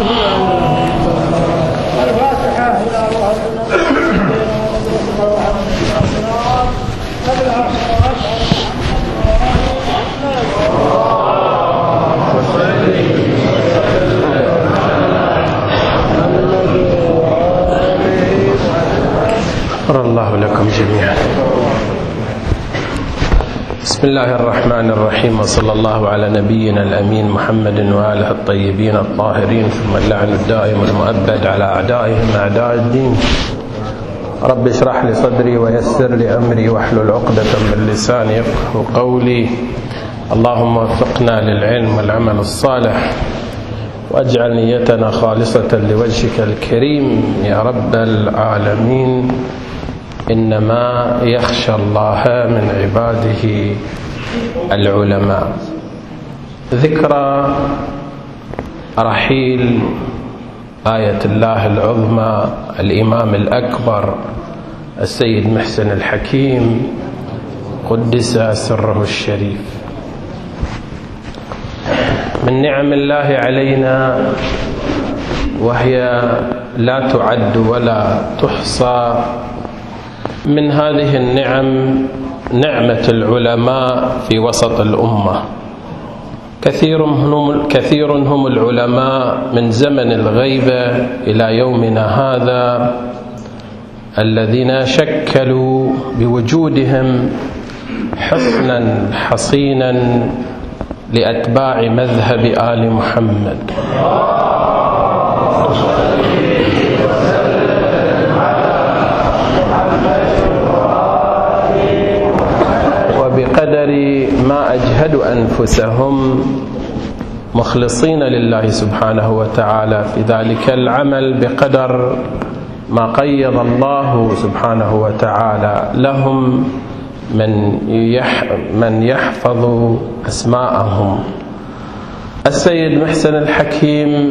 الله لكم جميعا. بسم الله الرحمن الرحيم، وصلى الله على نبينا الأمين محمد وآله الطيبين الطاهرين، ثم اللعن الدائم المؤبد على أعدائهم أعداء الدين. رب اشرح لي صدري ويسر لي أمري واحلل عقدة من لساني يفقهوا قولي. اللهم وفقنا للعلم والعمل الصالح، واجعل نيتنا خالصة لوجهك الكريم يا رب العالمين. إنما يخشى الله من عباده العلماء. ذكرى رحيل آية الله العظمى الإمام الأكبر السيد محسن الحكيم قدس سره الشريف. من نعم الله علينا وهي لا تعد ولا تحصى، من هذه النعم نعمة العلماء في وسط الأمة. كثير هم العلماء من زمن الغيبة إلى يومنا هذا الذين شكلوا بوجودهم حصنا حصينا لأتباع مذهب آل محمد. وبقدر ما أجهدوا أنفسهم مخلصين لله سبحانه وتعالى في ذلك العمل، بقدر ما قيض الله سبحانه وتعالى لهم من يحفظ أسماءهم. السيد محسن الحكيم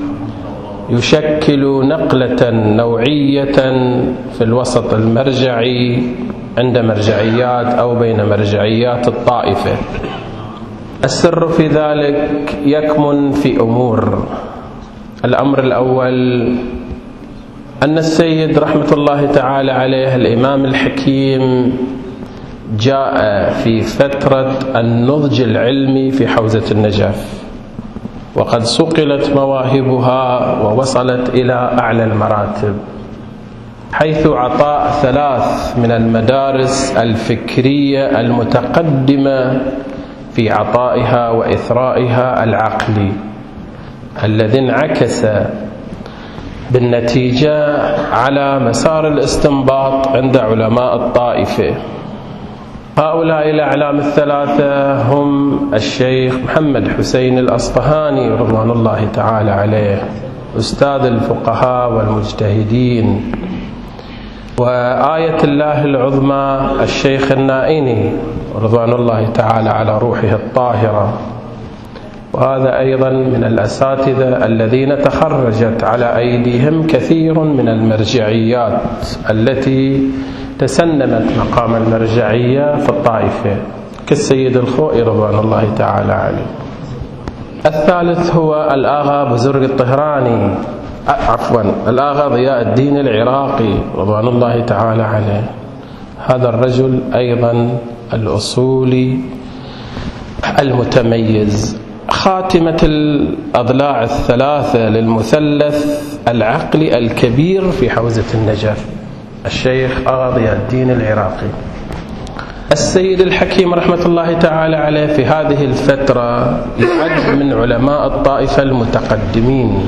يشكل نقلة نوعية في الوسط المرجعي عند مرجعيات أو بين مرجعيات الطائفة. السر في ذلك يكمن في أمور. الأمر الأول أن السيد رحمة الله تعالى عليه الإمام الحكيم جاء في فترة النضج العلمي في حوزة النجف، وقد صقلت مواهبها ووصلت إلى أعلى المراتب، حيث عطاء 3 من المدارس الفكرية المتقدمة في عطائها وإثرائها العقلي، الذي انعكس بالنتيجة على مسار الاستنباط عند علماء الطائفة. هؤلاء الأعلام 3 هم الشيخ محمد حسين الأصفهاني رضوان الله تعالى عليه، أستاذ الفقهاء والمجتهدين، وآية الله العظمى الشيخ النائني رضوان الله تعالى على روحه الطاهرة. وهذا أيضا من الأساتذة الذين تخرجت على أيديهم كثير من المرجعيات التي تسنمت مقام المرجعية في الطائفة، كالسيد الخوئي رضوان الله تعالى عليه. الثالث هو الآغا بزرق الطهراني، الآغا ضياء الدين العراقي رضوان الله تعالى عليه. هذا الرجل أيضا الأصولي المتميز. خاتمة الأضلاع 3 للمثلث العقلي الكبير في حوزة النجف الشيخ آغا ضياء الدين العراقي. السيد الحكيم رحمة الله تعالى عليه في هذه الفترة يعد من علماء الطائفة المتقدمين.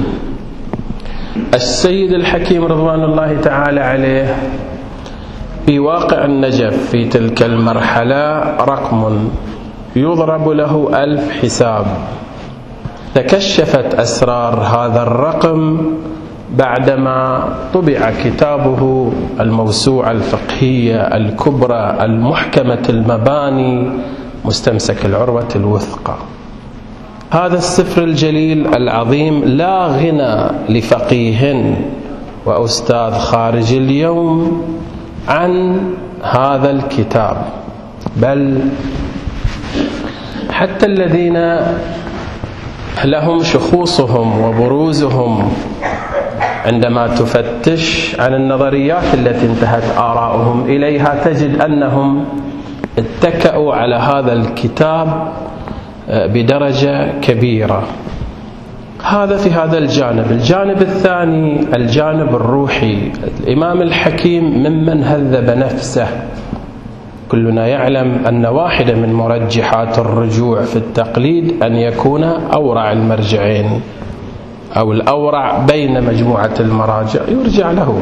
السيد الحكيم رضوان الله تعالى عليه في واقع النجف في تلك المرحلة رقم يضرب له 1000 حساب. تكشفت أسرار هذا الرقم بعدما طبع كتابه الموسوعة الفقهية الكبرى المحكمة المباني مستمسك العروة الوثقى. هذا السفر الجليل العظيم لا غنى لفقيه وأستاذ خارج اليوم عن هذا الكتاب، بل حتى الذين لهم شخوصهم وبروزهم عندما تفتش عن النظريات التي انتهت آراؤهم إليها تجد أنهم اتكأوا على هذا الكتاب بدرجة كبيرة. هذا في هذا الجانب. الجانب الثاني الجانب الروحي. الإمام الحكيم ممن هذب نفسه. كلنا يعلم أن واحدة من مرجحات الرجوع في التقليد أن يكون أورع المرجعين أو الأورع بين مجموعة المراجع يرجع له،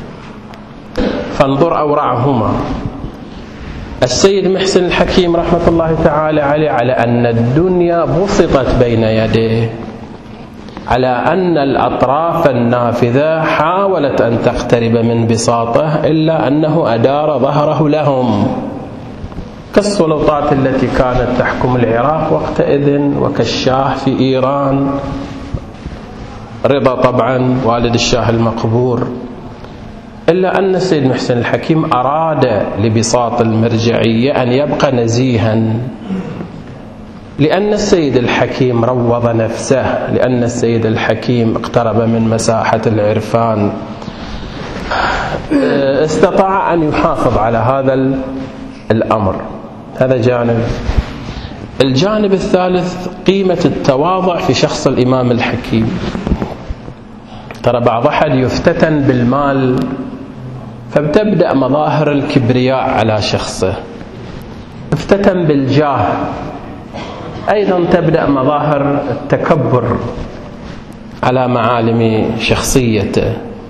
فانظر أورعهما. السيد محسن الحكيم رحمة الله تعالى عليه على أن الدنيا بسطت بين يديه، على أن الأطراف النافذة حاولت أن تقترب من بساطه إلا أنه أدار ظهره لهم، كالسلطات التي كانت تحكم العراق وقتئذ وكالشاه في إيران، رضا طبعا والد الشاه المقبور. إلا أن السيد محسن الحكيم أراد لبساط المرجعية أن يبقى نزيها، لأن السيد الحكيم روض نفسه، لأن السيد الحكيم اقترب من مساحة العرفان، استطاع أن يحافظ على هذا الأمر. هذا جانب. الجانب الثالث قيمة التواضع في شخص الإمام الحكيم. ترى بعض أحد يفتتن بالمال فبتبدأ مظاهر الكبرياء على شخصه، افتتن بالجاه أيضا تبدأ مظاهر التكبر على معالم شخصيته.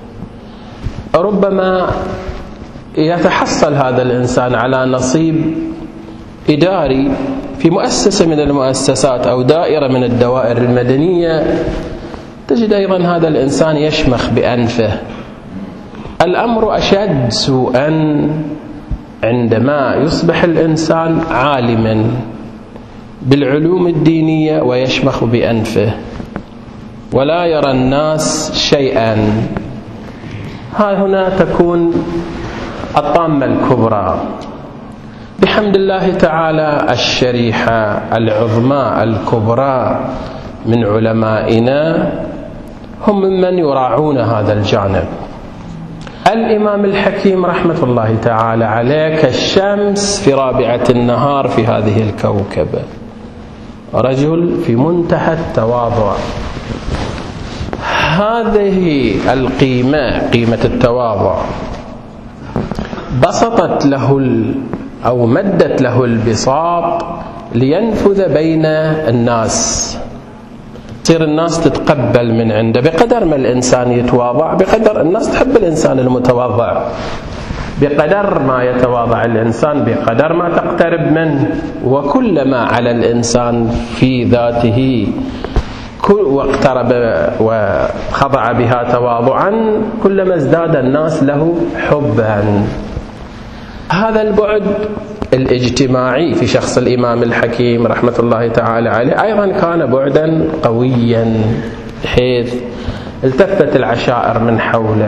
ربما يتحصل هذا الإنسان على نصيب إداري في مؤسسة من المؤسسات أو دائرة من الدوائر المدنية، تجد أيضا هذا الإنسان يشمخ بأنفه. الأمر أشد سوءا عندما يصبح الإنسان عالما بالعلوم الدينية ويشمخ بأنفه ولا يرى الناس شيئا. هنا تكون الطامة الكبرى. بحمد الله تعالى الشريحة العظمى الكبرى من علمائنا هم ممن يراعون هذا الجانب. الإمام الحكيم رحمة الله تعالى عليه كالشمس في رابعة النهار في هذه الكوكبة، رجل في منتهى التواضع. هذه القيمة، قيمة التواضع، بسطت له أو مدت له البساط لينفذ بين الناس، تصير الناس تتقبل من عنده. بقدر ما الإنسان يتواضع بقدر الناس تحب الإنسان المتواضع، بقدر ما يتواضع الإنسان بقدر ما تقترب منه. وكلما على الإنسان في ذاته واقترب وخضع بها تواضعا كلما ازداد الناس له حبا. هذا البعد الاجتماعي في شخص الإمام الحكيم رحمة الله تعالى عليه أيضا كان بعدا قويا، حيث التفت العشائر من حوله،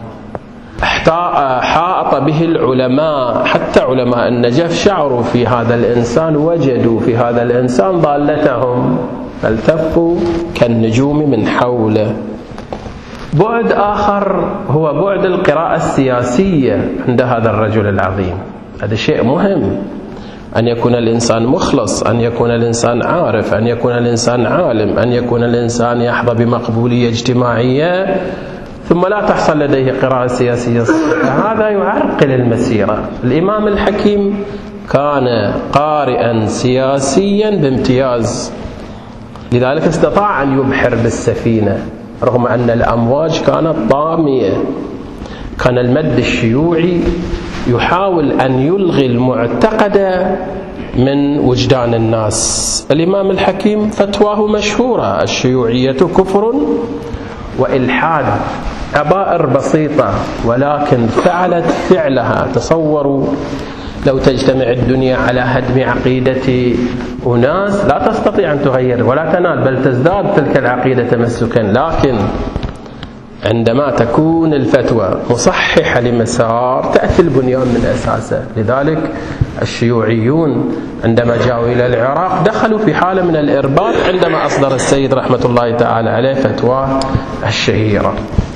حاط به العلماء، حتى علماء النجف شعروا في هذا الإنسان، وجدوا في هذا الإنسان ضالتهم فالتفوا كالنجوم من حوله. بعد آخر هو بعد القراءة السياسية عند هذا الرجل العظيم. هذا شيء مهم، أن يكون الإنسان مخلص، أن يكون الإنسان عارف، أن يكون الإنسان عالم، أن يكون الإنسان يحظى بمقبولية اجتماعية ثم لا تحصل لديه قراءة سياسية. هذا يعرقل المسيرة. الإمام الحكيم كان قارئا سياسيا بامتياز، لذلك استطاع أن يبحر بالسفينة رغم أن الأمواج كانت طامية. كان المد الشيوعي يحاول أن يلغي المعتقد من وجدان الناس. الإمام الحكيم فتواه مشهورة: الشيوعية كفر وإلحاد. عبائر بسيطة ولكن فعلت فعلها. تصوروا لو تجتمع الدنيا على هدم عقيدة أناس لا تستطيع أن تغير ولا تنال، بل تزداد تلك العقيدة تمسكا. لكن عندما تكون الفتوى مصححة لمسار تأتي البنيان من أساسه. لذلك الشيوعيون عندما جاءوا إلى العراق دخلوا في حالة من الإرباك عندما أصدر السيد رحمة الله تعالى عليه فتواه الشهيرة.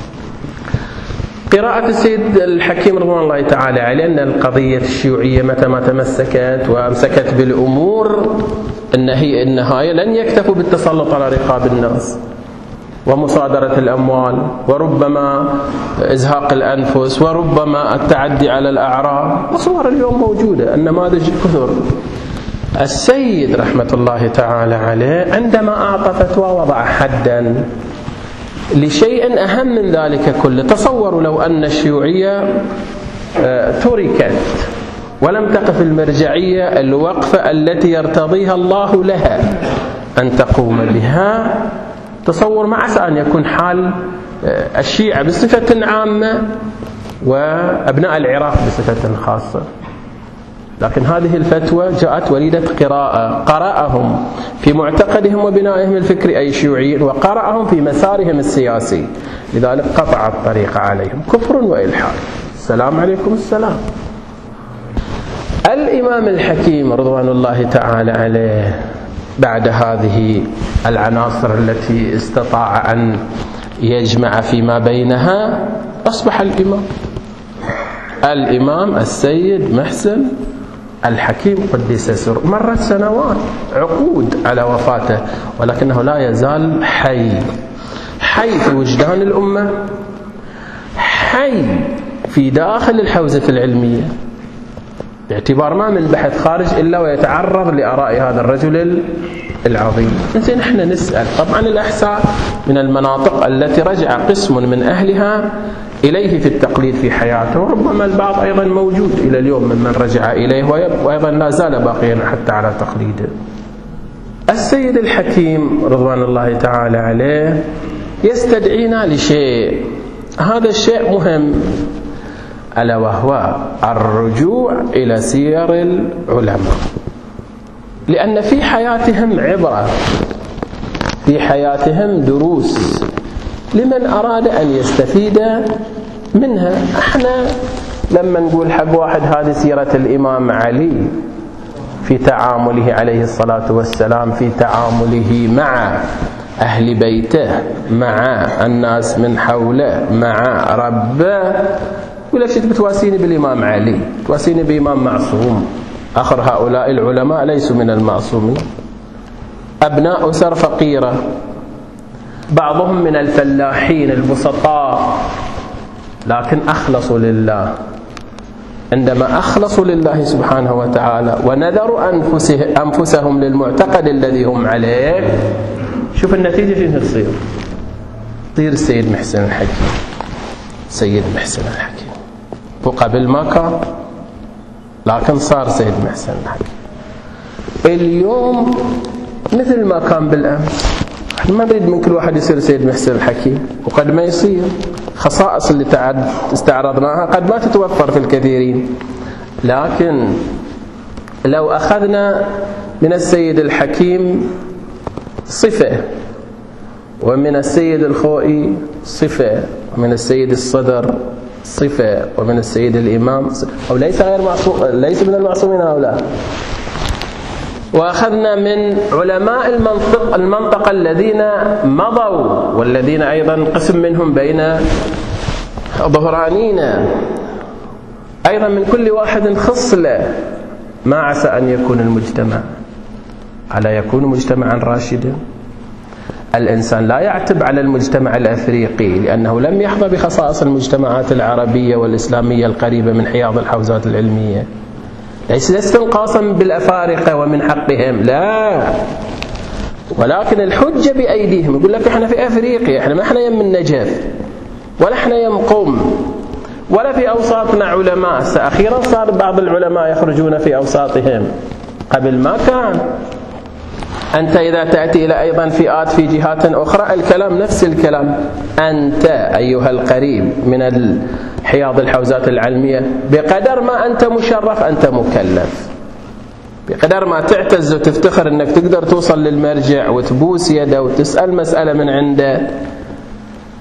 قراءة السيد الحكيم رضوان الله تعالى عليه أن القضية الشيوعية متى ما تمسكت وأمسكت بالأمور النهاية لن يكتفوا بالتسلط على رقاب الناس ومصادرة الأموال وربما إزهاق الأنفس وربما التعدي على الأعراض، وصور اليوم موجودة، النماذج كثر. السيد رحمة الله تعالى عليه عندما أعطى فتوى وضع حدا لشيء أهم من ذلك كله. تصوروا لو أن الشيوعية تركت ولم تقف المرجعية الوقفة التي يرتضيها الله لها أن تقوم بها، تصور ما عسى أن يكون حال الشيعة بصفة عامة وأبناء العراق بصفة خاصة. لكن هذه الفتوى جاءت وليدة قراءة، قرأهم في معتقدهم وبنائهم الفكري أي شيوعيين، وقرأهم في مسارهم السياسي، لذلك قطع الطريق عليهم كفر وإلحاد. السلام عليكم السلام. الإمام الحكيم رضوان الله تعالى عليه بعد هذه العناصر التي استطاع أن يجمع فيما بينها أصبح الإمام السيد محسن الحكيم قدس سره. مرت سنوات، عقود على وفاته، ولكنه لا يزال حي في وجدان الأمة، حي في داخل الحوزة العلمية، باعتبار ما من بحث خارج إلا ويتعرض لآراء هذا الرجل العظيم. إنزين احنا نسأل، طبعا الأحساء من المناطق التي رجع قسم من أهلها إليه في التقليد في حياته، وربما البعض أيضا موجود إلى اليوم ممن رجع إليه وأيضا لا زال باقيا حتى على تقليده. السيد الحكيم رضوان الله تعالى عليه يستدعينا لشيء، هذا الشيء مهم، ألا وهو الرجوع إلى سير العلماء، لأن في حياتهم عبرة، في حياتهم دروس لمن أراد أن يستفيد منها. احنا لما نقول حق واحد هذه سيرة الإمام علي في تعامله عليه الصلاة والسلام، في تعامله مع أهل بيته، مع الناس من حوله، مع ربه، ولا شيء بتواسيني بالإمام علي، تواسيني بإمام معصوم. آخر هؤلاء العلماء ليسوا من المعصومين، أبناء أسر فقيرة، بعضهم من الفلاحين البسطاء، لكن أخلصوا لله. عندما أخلصوا لله سبحانه وتعالى ونذروا أنفسهم للمعتقد الذي هم عليه، شوف النتيجة فين تصير. تصير السيد محسن الحكيم، سيد محسن الحكيم، وقبل ما كان، لكن صار سيد محسن الحكيم. اليوم مثل ما كان بالأمس. احنا ما نريد من كل واحد يصير سيد محسن الحكيم، وقد ما يصير. خصائص اللي استعرضناها قد ما تتوفر في الكثيرين، لكن لو أخذنا من السيد الحكيم صفة، ومن السيد الخوئي صفة، ومن السيد الصدر صفة، ومن السيد الإمام صفة، أو ليس غير معصوم، ليس من المعصومين هؤلاء، وأخذنا من علماء المنطقة الذين مضوا، والذين أيضا قسم منهم بين ظهرانينا، أيضا من كل واحد خصلة، ما عسى أن يكون المجتمع ألا يكون مجتمعا راشدا. الإنسان لا يعتب على المجتمع الأفريقي لأنه لم يحظى بخصائص المجتمعات العربية والإسلامية القريبة من حياض الحوزات العلمية، ليس استنقاصا بالأفارقة ومن حقهم، لا، ولكن الحجة بأيديهم. يقول لك احنا في أفريقيا، احنا ما احنا يم النجف ولا احنا يم قوم ولا في أوساطنا علماء. أخيرا صار بعض العلماء يخرجون في أوساطهم، قبل ما كان. أنت إذا تأتي إلى أيضا فئات في جهات أخرى الكلام نفس الكلام. أنت أيها القريب من حياض الحوزات العلمية، بقدر ما أنت مشرف أنت مكلف، بقدر ما تعتز وتفتخر أنك تقدر توصل للمرجع وتبوس يده وتسأل مسألة من عنده،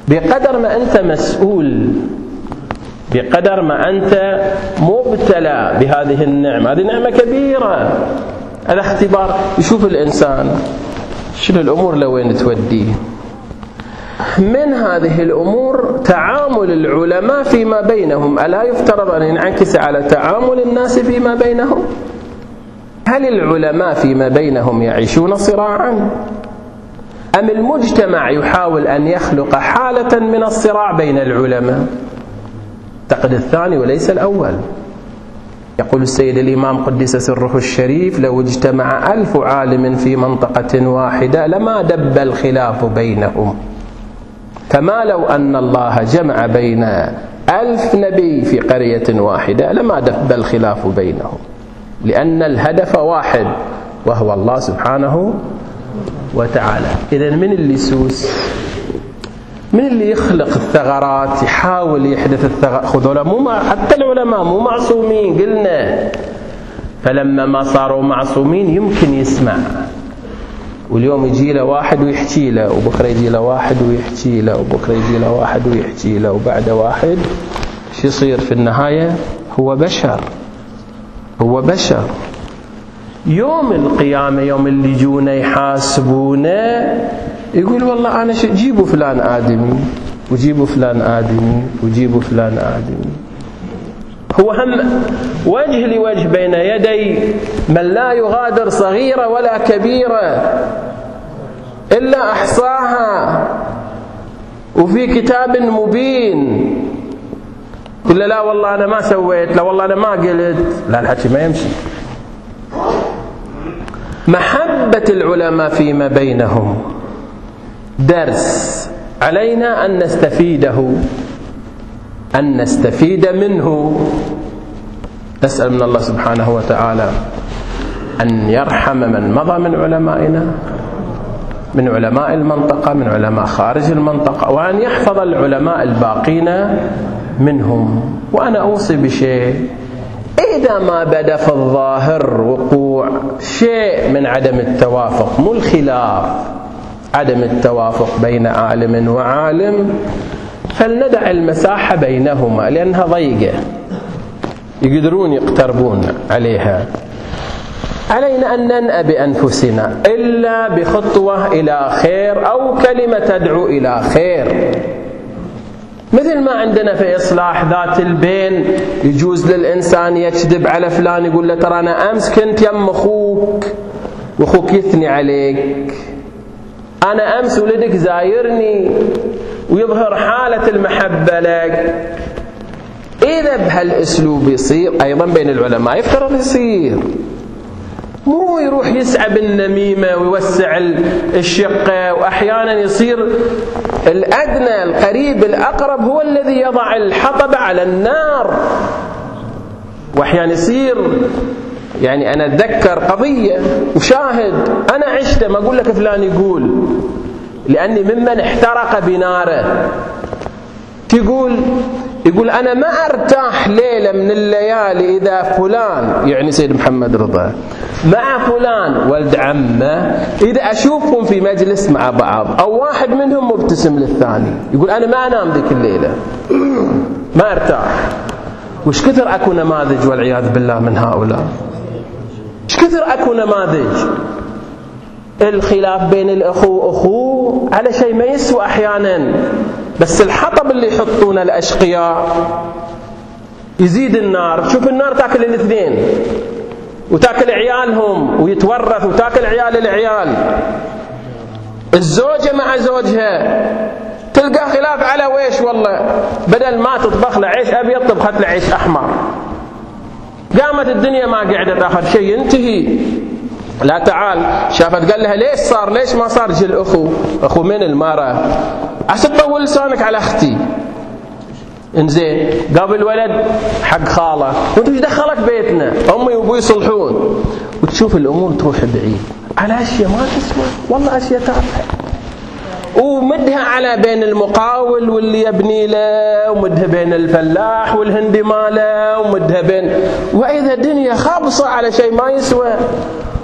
بقدر ما أنت مسؤول، بقدر ما أنت مبتلى بهذه النعمة، هذه نعمة كبيرة، هذا اختبار. يشوف الإنسان شنو الأمور لوين توديه. من هذه الأمور تعامل العلماء فيما بينهم، ألا يفترض أن ينعكس على تعامل الناس فيما بينهم؟ هل العلماء فيما بينهم يعيشون صراعا؟ أم المجتمع يحاول أن يخلق حالة من الصراع بين العلماء؟ اعتقد الثاني وليس الأول. يقول السيد الإمام قدس سره الشريف: لو اجتمع 1000 عالم في منطقة واحدة لما دب الخلاف بينهم، كما لو أن الله جمع بين 1000 نبي في قرية واحدة لما دب الخلاف بينهم، لأن الهدف واحد وهو الله سبحانه وتعالى. إذن من اللي يسوس؟ من اللي يخلق الثغرات، يحاول يحدث الثغرات؟ خذوا حتى العلماء مو معصومين قلنا، فلما ما صاروا معصومين يمكن يسمع، واليوم يجي له واحد ويحكي له، وبكره يجي له واحد ويحكي له، وبكره يجي له واحد ويحكي له، وبعد واحد شو يصير في النهاية؟ هو بشر، هو بشر. يوم القيامة يوم اللي يجونا يحاسبونا يقول والله أنا جيبوا فلان آدمي وجيبوا فلان آدمي وجيبوا فلان آدمي. هو هم وجه لوجه بين يدي من لا يغادر صغيرة ولا كبيرة إلا أحصاها وفي كتاب مبين. قل لا والله أنا ما سويت، لا والله أنا ما قلت، لا الحكي ما يمشي. محبة العلماء فيما بينهم درس علينا أن نستفيده، أن نستفيد منه. نسأل من الله سبحانه وتعالى أن يرحم من مضى من علمائنا، من علماء المنطقة، من علماء خارج المنطقة، وأن يحفظ العلماء الباقين منهم. وأنا أوصي بشيء: إذا ما بدا في الظاهر وقوع شيء من عدم التوافق، مو الخلاف، عدم التوافق بين عالم وعالم، فلندع المساحة بينهما لأنها ضيقة يقدرون يقتربون عليها. علينا أن ننأى بأنفسنا إلا بخطوة إلى خير أو كلمة تدعو إلى خير. مثل ما عندنا في إصلاح ذات البين يجوز للإنسان يكذب على فلان، يقول له ترى أنا أمس كنت يم أخوك وأخوك يثني عليك، أنا أمس ولدك زايرني، ويظهر حالة المحبة لك. إذا بهالأسلوب يصير أيضا بين العلماء يفترض يصير، مو يروح يسعى بالنميمة ويوسع الشقة، وأحيانا يصير الأدنى القريب الأقرب هو الذي يضع الحطب على النار. وأحيانا يصير، يعني أنا أتذكر قضية وشاهد أنا عشته، ما أقول لك فلان يقول، لأني ممن احترق بناره. يقول أنا ما أرتاح ليلة من الليالي إذا فلان، يعني سيد محمد رضا، مع فلان ولد عمه، إذا أشوفهم في مجلس مع بعض أو واحد منهم مبتسم للثاني، يقول أنا ما أنام ذيك الليلة، ما أرتاح. وش كثر أكو نماذج والعياذ بالله من هؤلاء، وش كثر أكو نماذج. الخلاف بين الأخو على شيء ما يسوى أحيانا، بس الحطب اللي يحطون الأشقياء يزيد النار. شوف النار تاكل الاثنين وتاكل عيالهم ويتورث، وتاكل عيال العيال. الزوجة مع زوجها تلقى خلاف على ويش، والله بدل ما تطبخ له عيش أبيض طبخت له عيش أحمر. قامت الدنيا ما قعدت، آخر شيء ينتهي. لا تعال شافت قال لها ليش صار، ليش ما صار؟ جل أخو من المرأة عشان تطول لسانك على أختي. انزين قابل ولد حق خاله، وانت ايش دخلك بيتنا؟ امي وابوي يصلحون، وتشوف الامور تروح بعيد على اشياء ما تسوى، والله اشياء تافهه. ومدها على بين المقاول واللي يبني له، ومدها بين الفلاح والهندي ماله، ومدها بين، واذا الدنيا خابصه على شيء ما يسوى.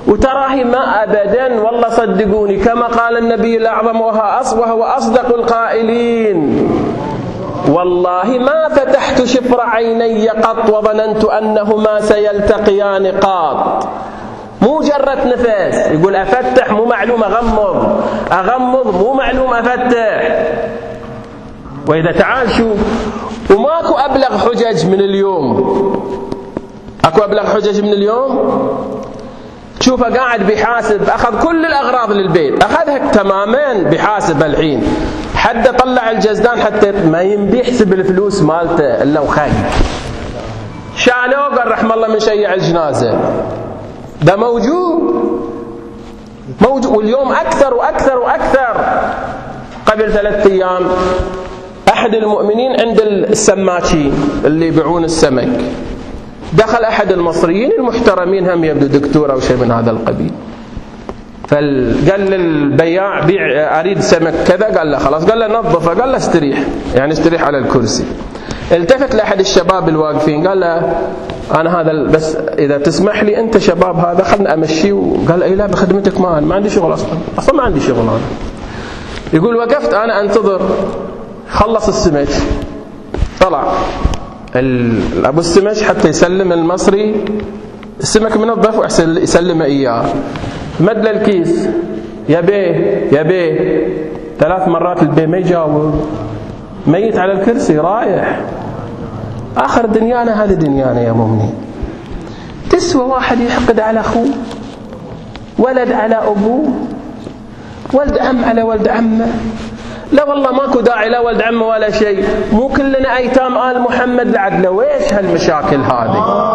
وتراهي ما أبدا والله صدقوني كما قال النبي الأعظم وهو أصدق القائلين: والله ما فتحت شفر عيني قط وظننت أنهما سيلتقيان قط. مو جرت نفس، يقول أفتح مو معلوم أغمض، أغمض مو معلوم أفتح. وإذا تعال شوف، وماكو أبلغ حجج من اليوم، أكو أبلغ حجج من اليوم. تشوفه قاعد بيحاسب، أخذ كل الأغراض للبيت، أخذها تماما بيحاسب الحين، حتى طلع الجزدان حتى ما ينبي يحسب الفلوس مالته إلا وخاق. شالوه قال رحم الله من شيع الجنازة. ده موجود، واليوم أكثر وأكثر وأكثر. قبل 3 أيام أحد المؤمنين عند السماكين اللي يبيعون السمك، دخل أحد المصريين المحترمين، هم يبدو دكتور أو شيء من هذا القبيل، فقال للبياع بيع أريد سمك كذا، قال له خلاص، قال له نظفه، قال له استريح، يعني استريح على الكرسي. التفت لأحد الشباب الواقفين قال له أنا هذا بس إذا تسمح لي أنت شباب هذا خلنا أمشيه. وقال أي لا بخدمتك، ما عندي شغل أصلا ما عندي شغل أنا. يقول وقفت أنا أنتظر، خلص السمك، طلع أبو السمك حتى يسلم المصري السمك منظف وأحسن يسلم إياه، مد له الكيس، يا بيه 3 مرات البيه ما يجاوب، ميت على الكرسي رايح. آخر دنيانا هذه دنيانا يا مؤمنين. تسوى واحد يحقد على أخوه، ولد على أبوه، ولد عم على ولد عمه؟ لا والله ماكو داعي لا ولد عمه ولا شيء. مو كلنا أيتام آل محمد لعدنا؟ ويش هالمشاكل هذه؟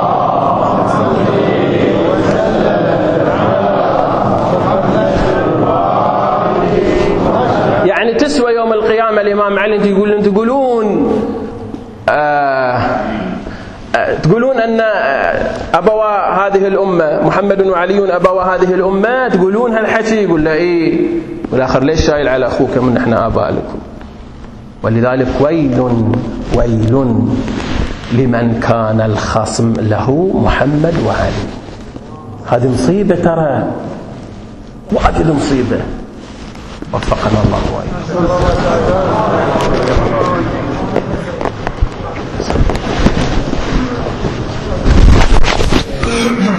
يعني تسوى يوم القيامة الإمام علي تقولون أن أبوا هذه الأمة محمد وعلي أبوا هذه الأمة، تقولون هالحكي؟ يقول له إيه، والآخر ليش شايل على أخوك من نحن آباء لكم؟ ولذلك ويل لمن كان الخصم له محمد وعلي. هذه مصيبة ترى، واجد مصيبة. وفقنا الله وإياكم.